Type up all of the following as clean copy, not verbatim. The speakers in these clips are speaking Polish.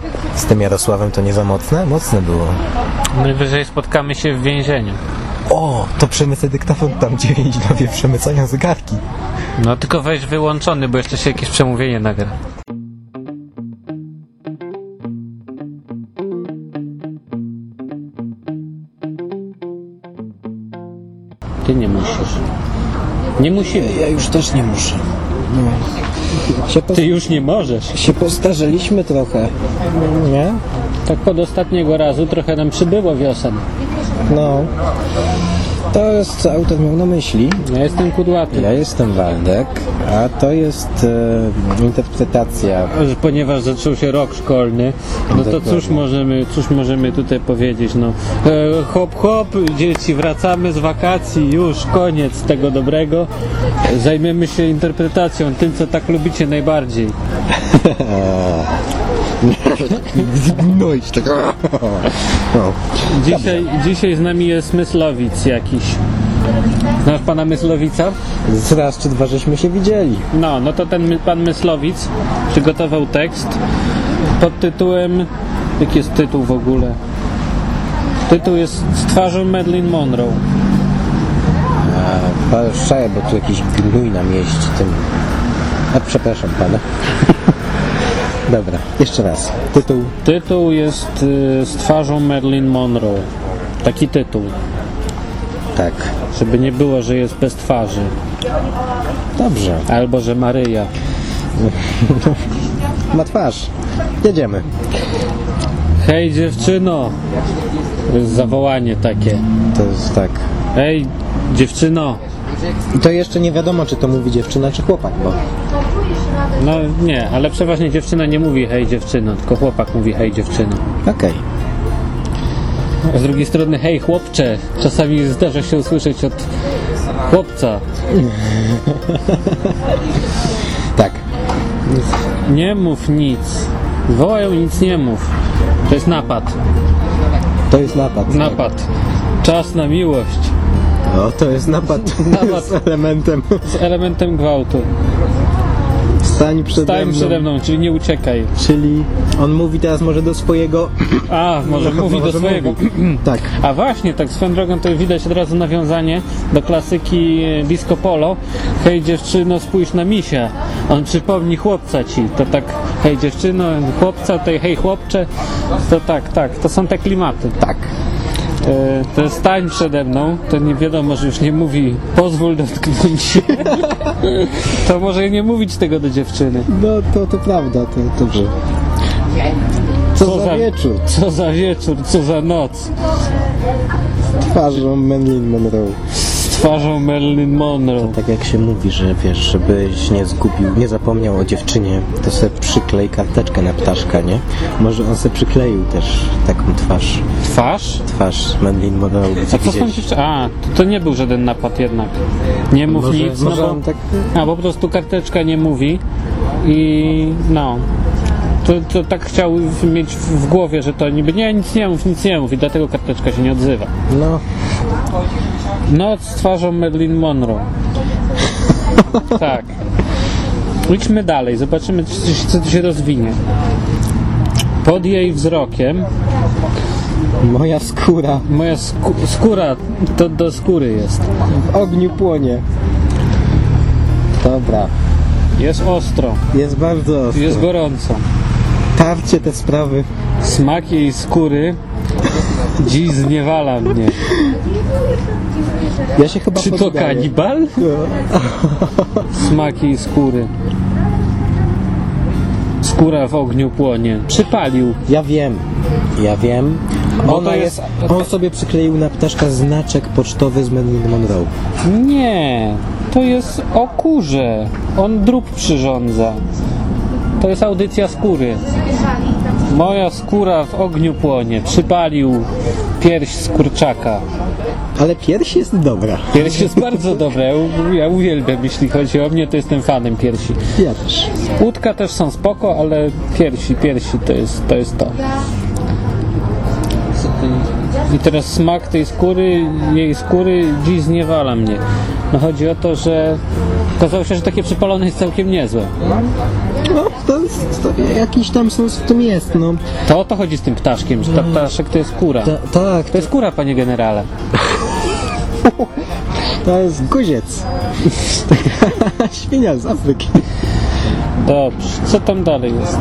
z tym Jarosławem to nie za mocne? Mocne było. Najwyżej spotkamy się w więzieniu. O, to przemycę dyktafon tam, gdzie więźniowie przemycają zegarki. No tylko weź wyłączony, bo jeszcze się jakieś przemówienie nagra. Ty nie musisz. Nie musimy. Ja już też nie muszę. Ty już nie możesz. Się postarzeliśmy trochę. Nie? Tak od ostatniego razu trochę nam przybyło wiosen. No. To jest, co autor miał na myśli. Ja jestem kudłaty. Ja jestem Waldek, a to jest interpretacja. Ponieważ zaczął się rok szkolny, no to cóż możemy tutaj powiedzieć, no hop hop, dzieci, wracamy z wakacji, już koniec tego dobrego, zajmiemy się interpretacją, tym co tak lubicie najbardziej. No i tak. Dzisiaj z nami jest Myslowic jakiś. Znasz pana Myslowica? Raz czy dwa żeśmy się widzieli. No to ten pan Myslowic przygotował tekst pod tytułem... Jaki jest tytuł w ogóle? Tytuł jest Z twarzą Marilyn Monroe. Szaj, bo tu jakiś gnój nam jeździ tym. A przepraszam pana. Dobra, jeszcze raz. Tytuł jest Z twarzą Marilyn Monroe. Taki tytuł. Tak. Żeby nie było, że jest bez twarzy. Dobrze. Albo, że Maryja. Ma twarz. Jedziemy. Hej dziewczyno! To jest zawołanie takie. To jest tak. Hej dziewczyno! I to jeszcze nie wiadomo, czy to mówi dziewczyna, czy chłopak, bo... No nie, ale przeważnie dziewczyna nie mówi hej dziewczyno, tylko chłopak mówi hej dziewczyno. Okej. A z drugiej strony hej chłopcze. Czasami zdarza się usłyszeć od chłopca. Tak. Nie mów nic. Wołają, nic nie mów. To jest napad. To jest napad. Napad. Czas na miłość. O, to jest napad. Napad. Z elementem gwałtu. Stań przede mną, czyli nie uciekaj. Czyli on mówi teraz może do swojego... A, może mówi do swojego. Tak. A właśnie, tak swoją drogą to widać od razu nawiązanie do klasyki Disco Polo. Hej dziewczyno, spójrz na misia. On przypomni chłopca ci. To tak, hej dziewczyno, chłopca, to hej chłopcze. To tak, to są te klimaty. Tak. To jest stań przede mną, to nie wiadomo, że już nie mówi pozwól dotknąć się. To może nie mówić tego do dziewczyny. No to prawda, to dobrze. Co za wieczór. Co za wieczór, co za noc. Twarzą Marilyn Monroe. Z twarzą Marilyn Monroe. Tak jak się mówi, że wiesz, żebyś nie zgubił, nie zapomniał o dziewczynie, to sobie przyklej karteczkę na ptaszka, nie? Może on sobie przykleił też taką twarz. Twarz? Twarz Marilyn Monroe. A co są dziewczyny? A, to nie był żaden napad jednak. Nie mów Może, nic, może no bo... on tak... A, po prostu karteczka nie mówi i no... To tak chciał mieć w głowie, że to niby nie, nic nie mów i dlatego karteczka się nie odzywa. No. Noc z twarzą Marilyn Monroe. Tak. Idźmy dalej, zobaczymy co tu się rozwinie. Pod jej wzrokiem Moja skóra moja skóra to do skóry jest. w ogniu płonie. Dobra. Jest ostro, Jest bardzo ostro. jest gorąco. Tarcie te sprawy. Smak jej skóry dziś zniewala mnie. Ja się chyba Czy to poddaję. kanibal? Smak jej skóry. Skóra w ogniu płonie. Przypalił. Ja wiem. Bo Ona to jest... On sobie przykleił na ptaszka znaczek pocztowy z Marilyn Monroe. Nie, to jest o kurze. On drób przyrządza. To jest audycja skóry. Moja skóra w ogniu płonie. Przypalił pierś z kurczaka. Ale pierś jest dobra. Pierś jest bardzo dobra. Ja uwielbiam, jeśli chodzi o mnie, to jestem fanem piersi. Ja też. Łódka też są spoko, ale piersi to jest to. I teraz smak jej skóry dziś zniewala mnie. No chodzi o to, że okazało się, że takie przypalone jest całkiem niezłe. No, to jakiś tam sens w tym jest, no. To o to chodzi z tym ptaszkiem, że ta ptaszek to jest kura. Tak, To jest kura, panie generale. to jest guziec. Świnia z Afryki. Dobrze, co tam dalej jest?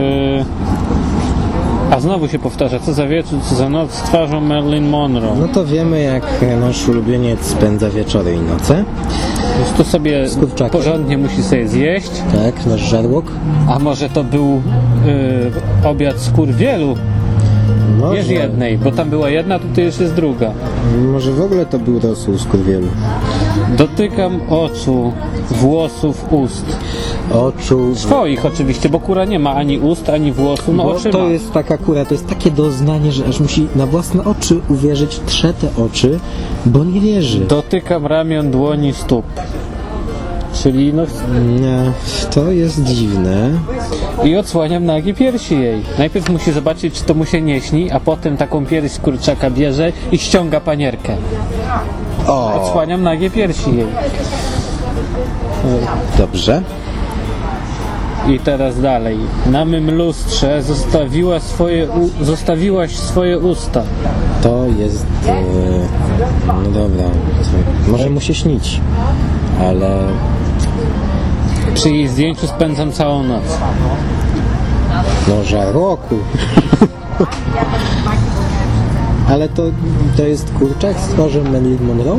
A znowu się powtarza, co za wieczór, co za noc z twarzą Marilyn Monroe. No to wiemy, jak nasz ulubieniec spędza wieczory i noce. Już to sobie Z kurczakiem. porządnie musi sobie zjeść. Tak, nasz żarłok. A może to był obiad z kur wielu? Wiesz jednej, bo tam była jedna, tutaj już jest druga. Może w ogóle to był rosół z kurwielu. Dotykam oczu, włosów, ust. Oczu. Swoich oczywiście, bo kura nie ma ani ust, ani włosu, no Bo oczy to ma. jest taka kura, to jest takie doznanie, że aż musi na własne oczy uwierzyć, trze te oczy, bo nie wierzy. Dotykam ramion, dłoni, stóp. Czyli no... Nie, to jest dziwne. I odsłaniam nagie piersi jej. Najpierw musi zobaczyć, czy to mu się nie śni, a potem taką pierś z kurczaka bierze i ściąga panierkę. Odsłaniam nagie piersi jej. Dobrze. I teraz dalej. Na mym lustrze zostawiłaś swoje usta. To jest... no dobra. Może mu się śnić, ale... Przy jej zdjęciu spędzam całą noc. No żarłoku. Ale to jest kurczak z twarzą Marilyn Monroe?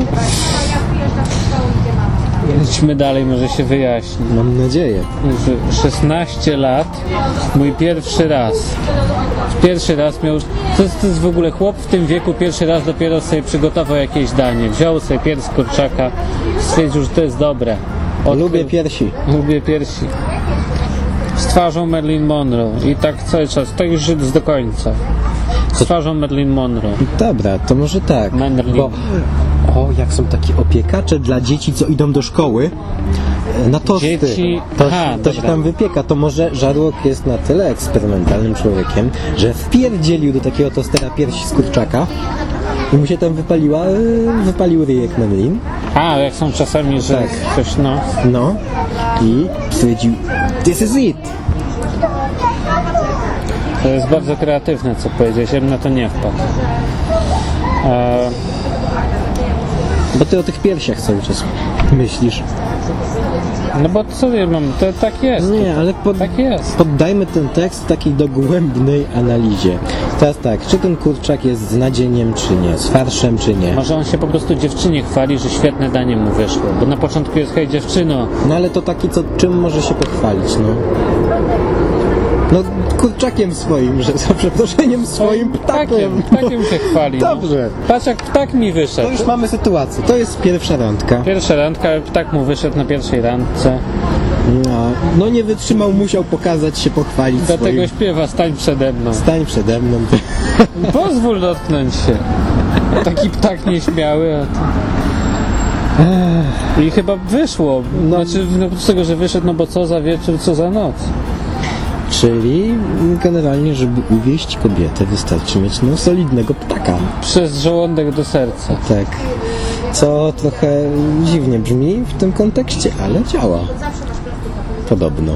Idźmy dalej, może się wyjaśni. Mam nadzieję. 16 lat, mój pierwszy raz. Pierwszy raz miał... To jest w ogóle chłop w tym wieku, pierwszy raz dopiero sobie przygotował jakieś danie. Wziął sobie pierś z kurczaka, stwierdził, że to jest dobre. Lubię piersi. Lubię piersi. Z twarzą Marilyn Monroe. I tak cały czas, tak już do końca. Z twarzą Marilyn Monroe. Dobra, to może tak. Marilyn. Bo, jak są takie opiekacze dla dzieci, co idą do szkoły na tosty. Dzieci... To się tam wypieka. To może żarłok jest na tyle eksperymentalnym człowiekiem, że wpierdzielił do takiego tostera piersi z kurczaka i mu się tam wypalił ryjek Marilyn. Jak są czasami, że Tak. coś No i stwierdził, this is it. To jest bardzo kreatywne, co powiedziałeś, ja bym na to nie wpadł. Bo ty o tych piersiach cały czas myślisz. No bo co ja mam, to tak jest. Nie, ale Tak jest. poddajmy ten tekst takiej dogłębnej analizie. Teraz tak, czy ten kurczak jest z nadzieniem, czy nie, z farszem, czy nie. Może on się po prostu dziewczynie chwali, że świetne danie mu wyszło. Bo na początku jest, hej dziewczyno, No ale to taki, czym może się pochwalić, no? No kurczakiem swoim, że za przeproszeniem swoim ptakiem. ptakiem się chwali. No. Dobrze. Patrz jak ptak mi To wyszedł. już mamy sytuację. To jest pierwsza randka. Pierwsza randka, ptak mu wyszedł na pierwszej randce. No nie wytrzymał, musiał pokazać się, pochwalić Dlatego swoim. śpiewa, stań przede mną. Stań przede mną. Pozwól dotknąć się. Taki ptak nieśmiały. I chyba wyszło. Znaczy, z tego, że wyszedł, no bo co za wieczór, co za noc. Czyli generalnie, żeby uwieść kobietę, wystarczy mieć solidnego ptaka. Przez żołądek do serca. Tak. Co trochę dziwnie brzmi w tym kontekście, ale działa. Podobno.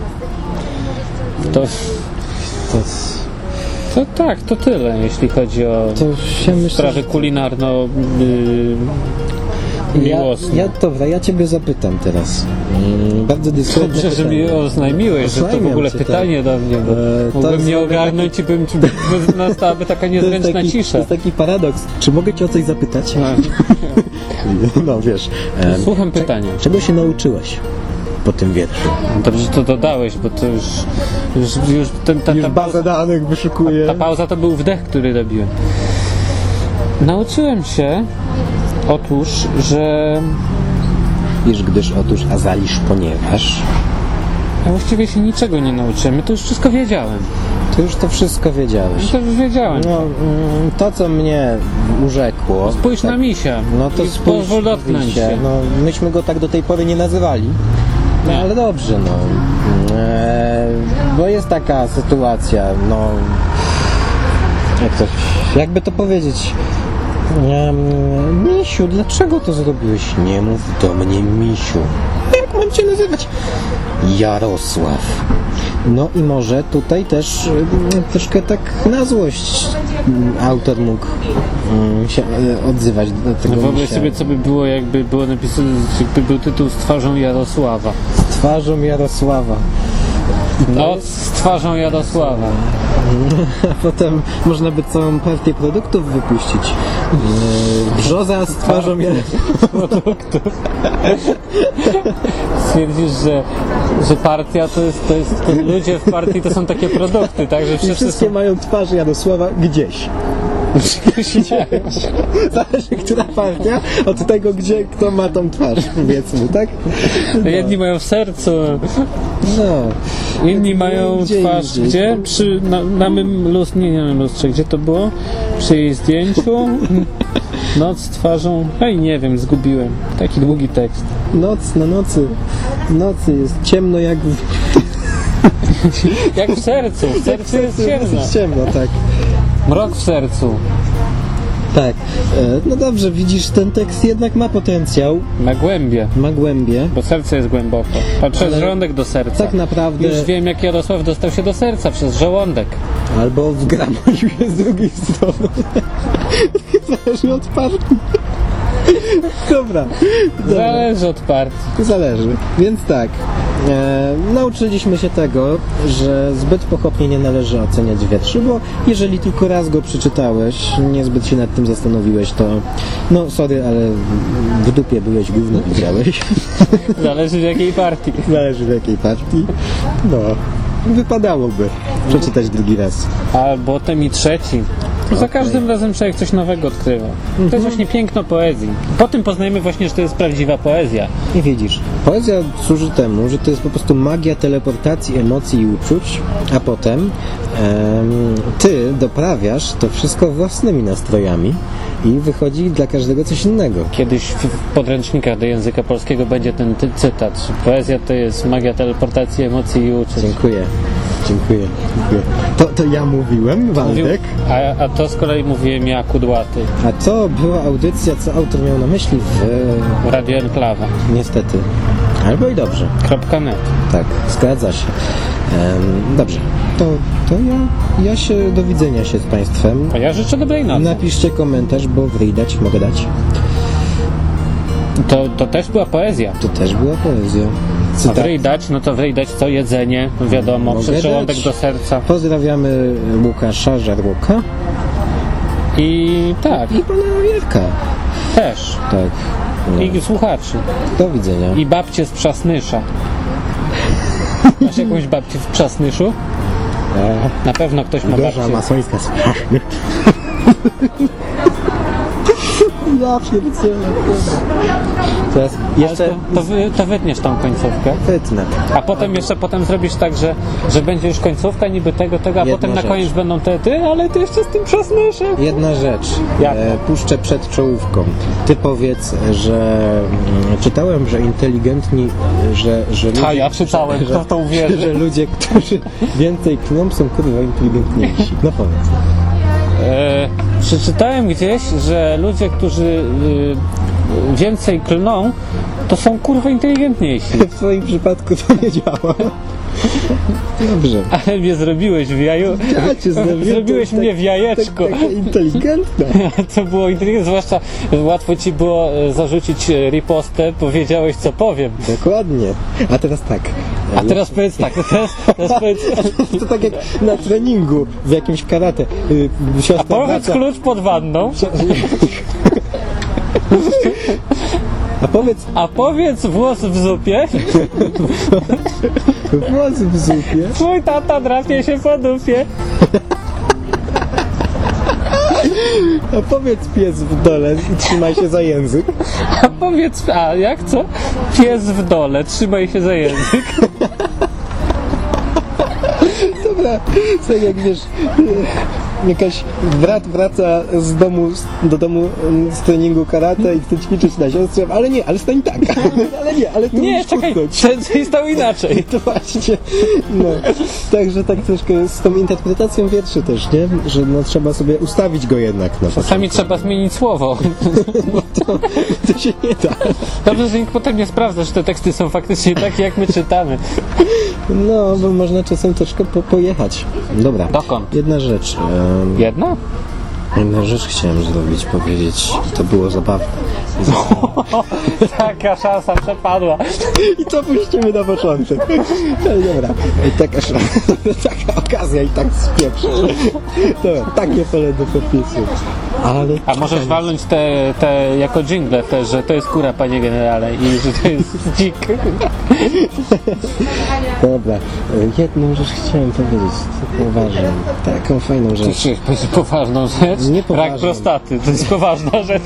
To tak, to tyle, jeśli chodzi o To ja myślę, sprawę kulinarno miłosną. Dobra, ja ciebie zapytam teraz. Bardzo dyskretne Dobrze, że mi pytanie. oznajmiłeś, że to w Oznajmiam ogóle cię, pytanie tak. do mnie, bo To mógłbym jest nie taki- ogarnąć i bym nastałaby taka To jest niezręczna taki, cisza. to jest taki paradoks. Czy mogę cię o coś zapytać? No wiesz. Słucham pytania. Czego się nauczyłeś po tym wierszu? Dobrze, że to dodałeś, bo to już bazę danych wyszukuję. ta pauza to był wdech, który robiłem. Nauczyłem się otóż, że Gdyż otóż, a zalisz ponieważ. ja właściwie się niczego nie nauczyłem, ja to już wszystko wiedziałem. Ty już to wszystko wiedziałeś. To już wiedziałem. No, to co mnie urzekło. Spójrz na misia. No to I spójrz, pozwól dotknąć widzicie, się. no, myśmy go tak do tej pory nie nazywali. No Nie. ale dobrze, no. Bo jest taka sytuacja, no. Jakby to powiedzieć. Misiu, dlaczego to zrobiłeś? Nie mów do mnie, Misiu. Jak mam cię nazywać? Jarosław. No i może tutaj też troszkę tak na złość autor mógł się odzywać do tego No wyobraź misia. sobie, co by było, jakby było napisane, jakby był tytuł z twarzą Jarosława. Z twarzą Jarosława. Noc z twarzą Jarosława. A potem można by całą partię produktów wypuścić. Brzoza z twarzą Jarosława. Stwierdzisz, że partia to ludzie w partii to są takie produkty, tak? Że I wszyscy wszystkie są... mają twarz Jarosława gdzieś. Zależy, która partia od tego, gdzie kto ma tą twarz, powiedzmy, tak? Jedni mają w sercu, No. inni mają Gdzie twarz indziej. gdzie? Na mym lustrze, nie na lustrze, gdzie to było? Przy jej zdjęciu? Noc z twarzą, nie wiem, zgubiłem. Taki długi tekst. Noc na nocy. Nocy jest ciemno jak w... Jak w sercu jest ciemno. Jest ciemno, tak. Mrok w sercu. Tak. No dobrze, widzisz, ten tekst jednak ma potencjał, Na głębie. ma głębię. Bo serce jest głęboko. A przez Ale żołądek do serca. Tak naprawdę... Już wiem, jak Jarosław dostał się do serca przez żołądek. Albo w Gramoju jest z drugiej strony. Zależy od partii. Dobra. Zależy od partii. Zależy. Więc tak, nauczyliśmy się tego, że zbyt pochopnie nie należy oceniać wierszy, bo jeżeli tylko raz go przeczytałeś, niezbyt się nad tym zastanowiłeś, to no sorry, ale w dupie byłeś, gówno widziałeś. Zależy w jakiej partii. Zależy w jakiej partii. No, wypadałoby przeczytać drugi raz. A potem i trzeci. Za Okej. każdym razem człowiek coś nowego odkrywa. To jest właśnie piękno poezji. Po tym poznajemy właśnie, że to jest prawdziwa poezja. I widzisz, poezja służy temu, że to jest po prostu magia teleportacji emocji i uczuć, a potem ty doprawiasz to wszystko własnymi nastrojami i wychodzi dla każdego coś innego. Kiedyś w podręcznikach do języka polskiego będzie ten cytat, że poezja to jest magia teleportacji emocji i uczuć. Dziękuję. To ja mówiłem, Waldek. A to z kolei mówiłem ja, Kudłaty, A to była audycja, co autor miał na myśli w... Radio Enklawa. Niestety. Albo i dobrze. .net. Tak, zgadza się. Dobrze. To ja się do widzenia się z Państwem. A ja życzę dobrej nocy. Napiszcie komentarz, bo wydać mogę dać. To też była poezja. To też była poezja. A Cytat. wryj dać, no to wryj dać co? Jedzenie, no wiadomo, Mogę przez żołądek dać. do serca. Pozdrawiamy Łukasza Żarłoka I tak, i pana Wierka. też. Tak. No. I słuchaczy. Do widzenia. I babcie z Przasnysza. Masz jakąś babcię w Przasnyszu? Na pewno ktoś ma Gorza babcię. masońska strasznie. Ja pierdzielę. Teraz Ale jeszcze to wytniesz tą końcówkę. wytnę. A potem jeszcze zrobisz tak, że będzie już końcówka niby tego, a Jedna potem na rzecz. koniec będą ale ty jeszcze z tym Przasnyszem. Jedna rzecz. Jaka? Puszczę przed czołówką. Ty powiedz, że czytałem, że inteligentni, że ludzie, A ja czytałem, kto w to uwierzy. że ludzie, którzy więcej klną, są kurwa inteligentniejsi. No powiedz. Przeczytałem gdzieś, że ludzie, którzy więcej klną, to są kurwa inteligentniejsi. W twoim przypadku to nie działa. Dobrze. Ale mnie zrobiłeś w jaju. Ja cię zrobiłem, Zrobiłeś to mnie w jajeczko. Takie inteligentne. To było inteligentne, zwłaszcza łatwo ci było zarzucić ripostę, powiedziałeś co powiem. Dokładnie. A teraz tak. A teraz powiedz tak, teraz powiedz... To tak jak na treningu w jakimś karate. Siostra Powiedz bracia- klucz pod wanną, A powiedz włos w zupie, włos w zupie. twój tata drapie się po dupie. A powiedz pies w dole i trzymaj się za język. A powiedz, jak co? Pies w dole, trzymaj się za język. Dobra, tak jak wiesz, jakaś brat wraca do domu z treningu karate i chce ćwiczyć na siostrze, ale nie, ale stań tak, ale nie, ale tu Nie, musisz czekaj, kucnąć. to jest to inaczej. To właśnie, no. Także tak troszkę jest z tą interpretacją wierszy też, nie? Że no, trzeba sobie ustawić go jednak na Czasami trzeba zmienić słowo. to się nie da. Dobrze, że nikt potem nie sprawdza, że te teksty są faktycznie takie, jak my czytamy. No, bo można czasem troszkę pojechać. Dobra. Dokąd? Jedna rzecz. Jedna? Jedna rzecz chciałem powiedzieć. To było zabawne. Taka szansa przepadła. I to puścimy na początek. No, dobra. I taka okazja i tak spieprzy. Dobra, takie pole do podpisu. Ale... A możesz walnąć te jako dżingle też, że to jest kura, panie generale, i że to jest dzik. Dobra. Jedną rzecz chciałem powiedzieć. Taką ważną. Taką fajną rzecz. To jest poważną rzecz. Nie poważną. Rak prostaty, to jest poważna rzecz.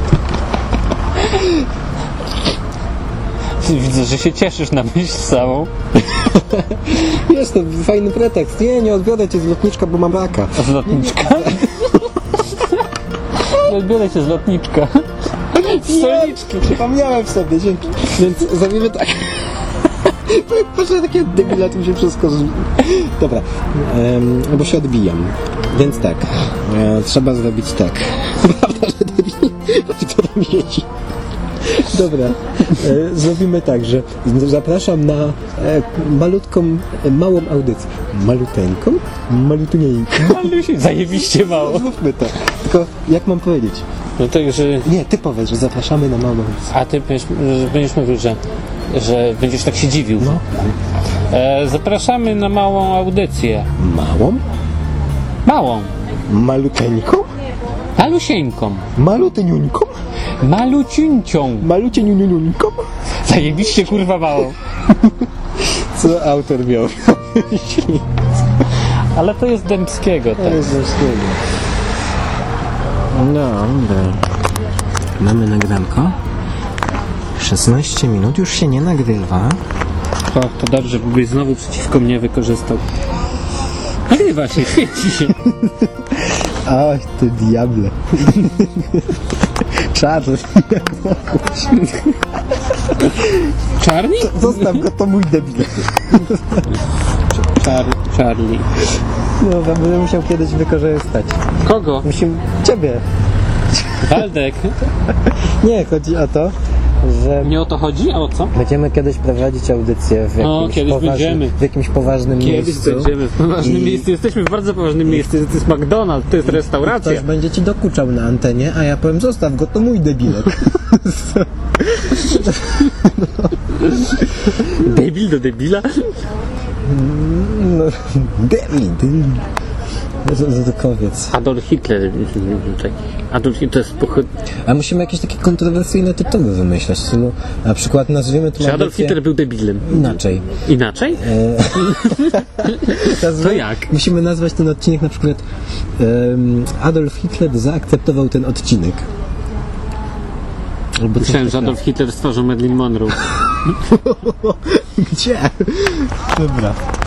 Widzę, że się cieszysz na myśl samą. Jest to fajny pretekst. Nie odbiorę cię z lotniczka, bo mam raka. Z lotniczka? Nie odbiorę cię z lotniczka. Z solniczki. Przypomniałem sobie, dzięki. Więc zrobimy tak. Proszę, takie debile, tu się wszystko... Dobra, bo się odbijam. Więc tak, trzeba zrobić tak. Prawda, że debile? To tam siedzi. Dobra, zrobimy tak, że zapraszam na malutką, małą audycję. Maluteńką? Malutunieńką. Zajebiście mało. Zróbmy to. Tylko jak mam powiedzieć? No to, że... Nie, ty powiedz, że zapraszamy na małą audycję. A ty będziesz mówił, że będziesz tak się dziwił. No. Zapraszamy na małą audycję. Małą? Małą. Maluteńką? Malusieńką. Malutyniuńką? Maluciuncią. Malucieniuniuńką? Zajebiście kurwa mało. Co autor miał? Ale to jest Dębskiego, tak. To jest Dębskiego. No, dobra. Mamy nagranko. 16 minut, już się nie nagrywa. To dobrze, bo byś znowu przeciwko mnie wykorzystał. Nagrywa się, świeci się. Oj, ty diable. Czarny. Czarni? Zostaw go, to mój debil. Charlie. No, będę musiał kiedyś wykorzystać. Kogo? Musimy... Ciebie. Waldek. Nie, chodzi o to, że Nie o to chodzi? A o co? będziemy kiedyś prowadzić audycję w jakimś poważnym Kiedyś miejscu. będziemy w poważnym miejscu. Jesteśmy w bardzo poważnym miejscu. To jest McDonald's, to jest restauracja. Ktoś będzie ci dokuczał na antenie, a ja powiem, zostaw go, to mój debilek. Debil do debila? No, debil. Zadokowiec. Adolf Hitler. Adolf Hitler to jest A musimy jakieś takie kontrowersyjne tytuły wymyślać. No, na przykład nazwiemy to Czy Adolf Hitler był debilem? inaczej. Inaczej? To jak? Musimy nazwać ten odcinek na przykład Adolf Hitler zaakceptował ten odcinek. Albo Myślałem, że Adolf Hitler stworzył Marilyn Monroe. Gdzie? Dobra.